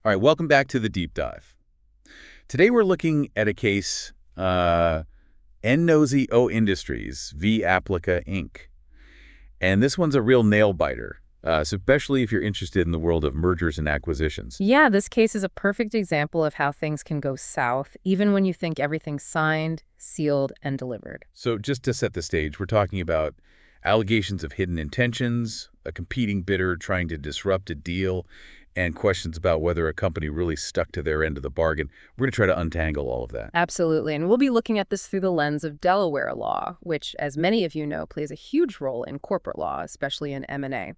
All right, welcome back to the deep dive. Today we're looking at a case, Nnosy O Industries v. Applica Inc. And this one's a real nail-biter, especially if you're interested in the world of mergers and acquisitions. Yeah, this case is a perfect example of how things can go south, even when you think everything's signed, sealed, and delivered. So just to set the stage, we're talking about allegations of hidden intentions, a competing bidder trying to disrupt a deal, and questions about whether a company really stuck to their end of the bargain. We're going to try to untangle all of that. Absolutely, and we'll be looking at this through the lens of Delaware law, which, as many of you know, plays a huge role in corporate law, especially in M&A.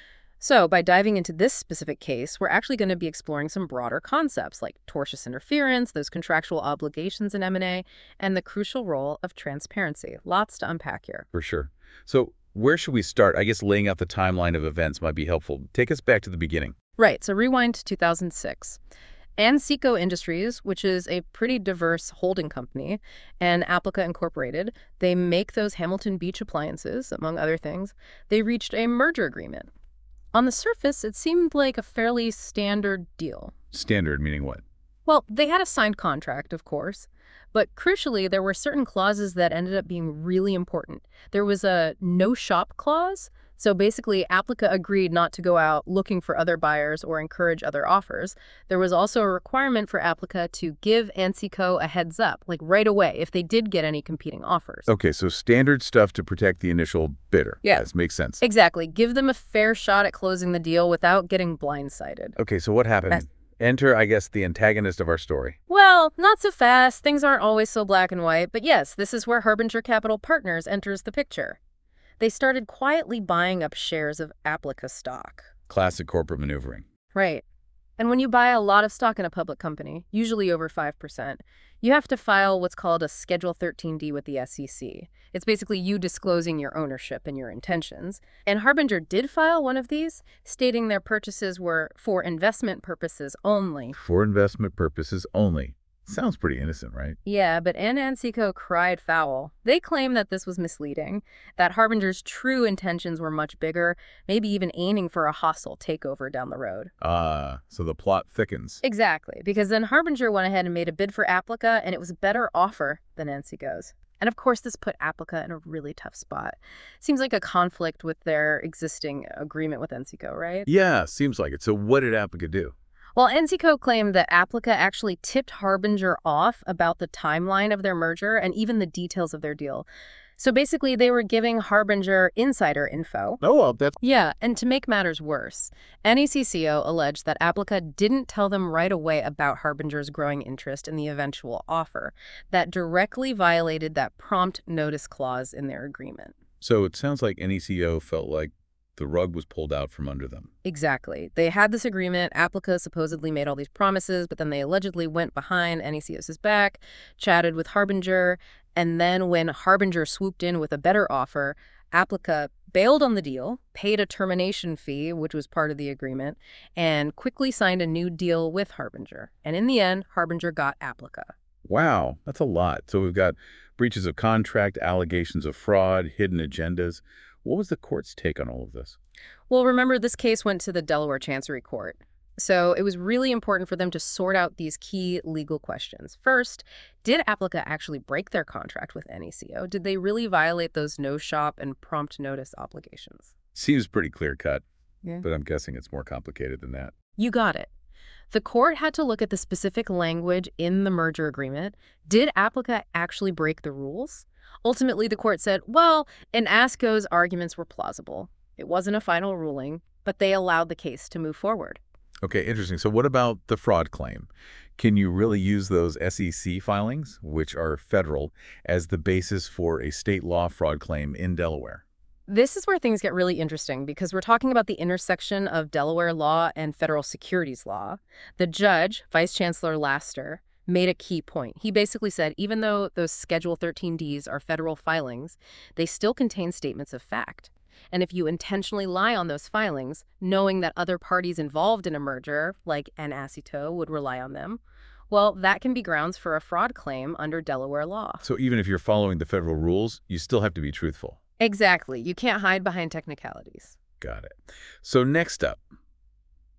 So by diving into this specific case, we're actually going to be exploring some broader concepts like tortious interference, those contractual obligations in M&A, and the crucial role of transparency. Lots to unpack here. For sure. So where should we start? I guess laying out the timeline of events might be helpful. Take us back to the beginning. Right, so rewind to 2006. Anseco Industries, which is a pretty diverse holding company, and Applica Incorporated, they make those Hamilton Beach appliances, among other things. They reached a merger agreement. On the surface, it seemed like a fairly standard deal. Standard meaning what? Well, they had a signed contract, of course, but crucially, there were certain clauses that ended up being really important. There was a no-shop clause. So basically, Applica agreed not to go out looking for other buyers or encourage other offers. There was also a requirement for Applica to give Anseco a heads up, like right away, if they did get any competing offers. Okay, so standard stuff to protect the initial bidder. Yeah. That makes sense. Exactly. Give them a fair shot at closing the deal without getting blindsided. Okay, so what happened? Enter, I guess, the antagonist of our story. Well, not so fast. Things aren't always so black and white. But yes, this is where Harbinger Capital Partners enters the picture. They started quietly buying up shares of Applica stock. Classic corporate maneuvering. Right. And when you buy a lot of stock in a public company, usually over 5%, you have to file what's called a Schedule 13D with the SEC. It's basically you disclosing your ownership and your intentions. And Harbinger did file one of these, stating their purchases were for investment purposes only. For investment purposes only. Sounds pretty innocent, right? Yeah, but Anseco cried foul. They claim that this was misleading, that Harbinger's true intentions were much bigger, maybe even aiming for a hostile takeover down the road. So the plot thickens. Exactly, because then Harbinger went ahead and made a bid for Applica, and it was a better offer than Anseco's. And of course, this put Applica in a really tough spot. Seems like a conflict with their existing agreement with Anseco, right? Yeah, seems like it. So what did Applica do? Well, Anseco claimed that Applica actually tipped Harbinger off about the timeline of their merger and even the details of their deal. So basically, they were giving Harbinger insider info. Oh, well, that's... Yeah, and to make matters worse, NECCO alleged that Applica didn't tell them right away about Harbinger's growing interest in the eventual offer. That directly violated that prompt notice clause in their agreement. So it sounds like NECO felt like the rug was pulled out from under them. Exactly. They had this agreement. Applica supposedly made all these promises, but then they allegedly went behind NECO's back, chatted with Harbinger, and then when Harbinger swooped in with a better offer, Applica bailed on the deal, paid a termination fee, which was part of the agreement, and quickly signed a new deal with Harbinger. And in the end, Harbinger got Applica. Wow, that's a lot. So we've got breaches of contract, allegations of fraud, hidden agendas. What was the court's take on all of this? Well, remember, this case went to the Delaware Chancery Court. So it was really important for them to sort out these key legal questions. First, did Applica actually break their contract with NECO? Did they really violate those no-shop and prompt notice obligations? Seems pretty clear-cut, Yeah. but I'm guessing it's more complicated than that. You got it. The court had to look at the specific language in the merger agreement. Did Applica actually break the rules? Ultimately, the court said, well, Anseco's arguments were plausible. It wasn't a final ruling, but they allowed the case to move forward. Okay, interesting. So what about the fraud claim? Can you really use those SEC filings, which are federal, as the basis for a state law fraud claim in Delaware? This is where things get really interesting because we're talking about the intersection of Delaware law and federal securities law. The judge, Vice Chancellor Laster, made a key point. He basically said even though those Schedule 13Ds are federal filings, they still contain statements of fact. And if you intentionally lie on those filings, knowing that other parties involved in a merger, like Anseco, would rely on them, well, that can be grounds for a fraud claim under Delaware law. So even if you're following the federal rules, you still have to be truthful. Exactly. You can't hide behind technicalities. Got it. So next up,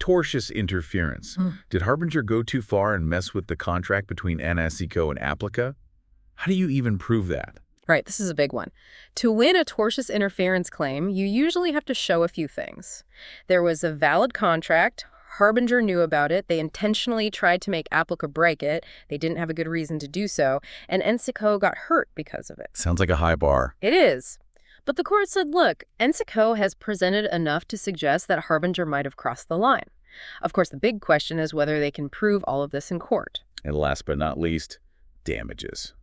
Tortious interference. Did Harbinger go too far and mess with the contract between NSECO and Applica? How do you even prove that? Right, this is a big one. To win a tortious interference claim, you usually have to show a few things. There was a valid contract. Harbinger knew about it. They intentionally tried to make Applica break it. They didn't have a good reason to do so. And NSECO got hurt because of it. Sounds like a high bar. It is. But the court said, look, NSECO has presented enough to suggest that Harbinger might have crossed the line. Of course, the big question is whether they can prove all of this in court. And last but not least, damages.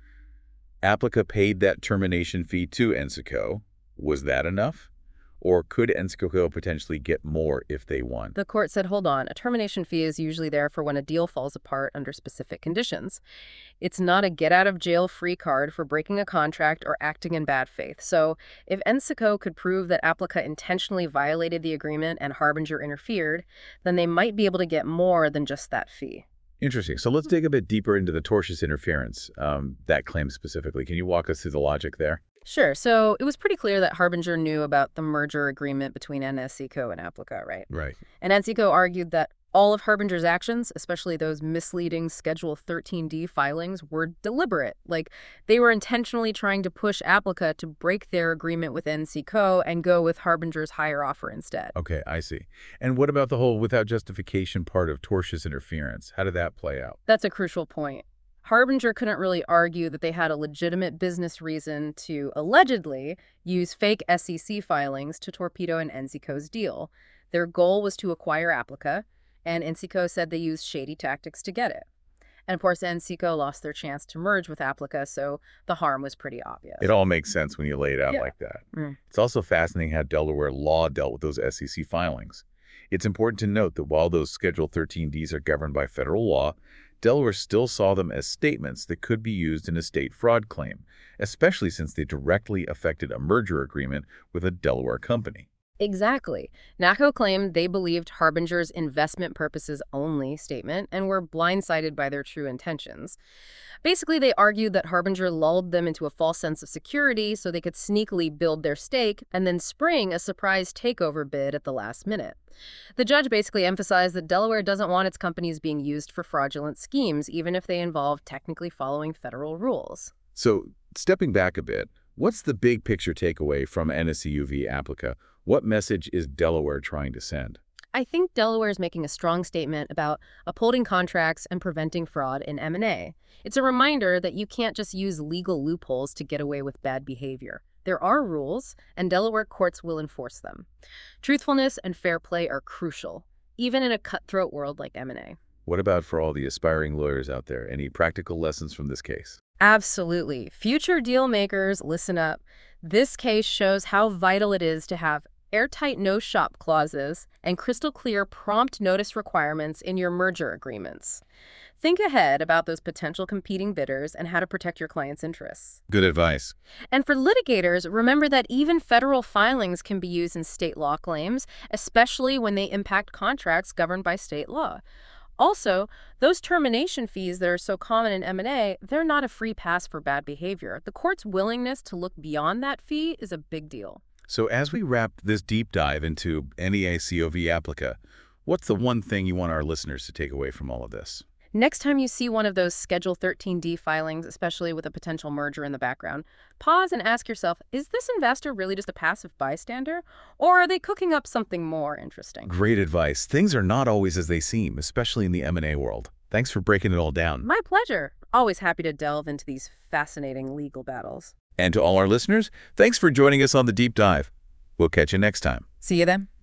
Applica paid that termination fee to NSECO. Was that enough? Or could NSECO potentially get more if they won? The court said, hold on, a termination fee is usually there for when a deal falls apart under specific conditions. It's not a get-out-of-jail-free card for breaking a contract or acting in bad faith. So if NSECO could prove that Applica intentionally violated the agreement and Harbinger interfered, then they might be able to get more than just that fee. Interesting. So let's dig a bit deeper into the tortious interference, that claim specifically. Can you walk us through the logic there? Sure. So it was pretty clear that Harbinger knew about the merger agreement between NSECO and Applica, right? Right. And NSECO argued that all of Harbinger's actions, especially those misleading Schedule 13D filings, were deliberate. Like, they were intentionally trying to push Applica to break their agreement with NSECO and go with Harbinger's higher offer instead. Okay, I see. And what about the whole without justification part of tortious interference? How did that play out? That's a crucial point. Harbinger couldn't really argue that they had a legitimate business reason to allegedly use fake SEC filings to torpedo an NSECO's deal. Their goal was to acquire Applica, and NSECO said they used shady tactics to get it. And of course, NSECO lost their chance to merge with Applica, so the harm was pretty obvious. It all makes sense when you lay it out like that. It's also fascinating how Delaware law dealt with those SEC filings. It's important to note that while those Schedule 13Ds are governed by federal law, Delaware still saw them as statements that could be used in a state fraud claim, especially since they directly affected a merger agreement with a Delaware company. Exactly. NACO claimed they believed Harbinger's investment purposes only statement and were blindsided by their true intentions. Basically, they argued that Harbinger lulled them into a false sense of security so they could sneakily build their stake and then spring a surprise takeover bid at the last minute. The judge basically emphasized that Delaware doesn't want its companies being used for fraudulent schemes, even if they involve technically following federal rules. So, stepping back a bit, what's the big picture takeaway from NSEU v. Applica? What message is Delaware trying to send? I think Delaware is making a strong statement about upholding contracts and preventing fraud in M&A. It's a reminder that you can't just use legal loopholes to get away with bad behavior. There are rules, and Delaware courts will enforce them. Truthfulness and fair play are crucial, even in a cutthroat world like M&A. What about for all the aspiring lawyers out there? Any practical lessons from this case? Absolutely. Future deal makers, listen up. This case shows how vital it is to have airtight no-shop clauses and crystal clear prompt notice requirements in your merger agreements. Think ahead about those potential competing bidders and how to protect your client's interests. Good advice. And for litigators, remember that even federal filings can be used in state law claims, especially when they impact contracts governed by state law. Also, those termination fees that are so common in M&A, they're not a free pass for bad behavior. The court's willingness to look beyond that fee is a big deal. So as we wrap this deep dive into NEACO v. Applica, what's the one thing you want our listeners to take away from all of this? Next time you see one of those Schedule 13D filings, especially with a potential merger in the background, pause and ask yourself, is this investor really just a passive bystander, or are they cooking up something more interesting? Great advice. Things are not always as they seem, especially in the M&A world. Thanks for breaking it all down. My pleasure. Always happy to delve into these fascinating legal battles. And to all our listeners, thanks for joining us on The Deep Dive. We'll catch you next time. See you then.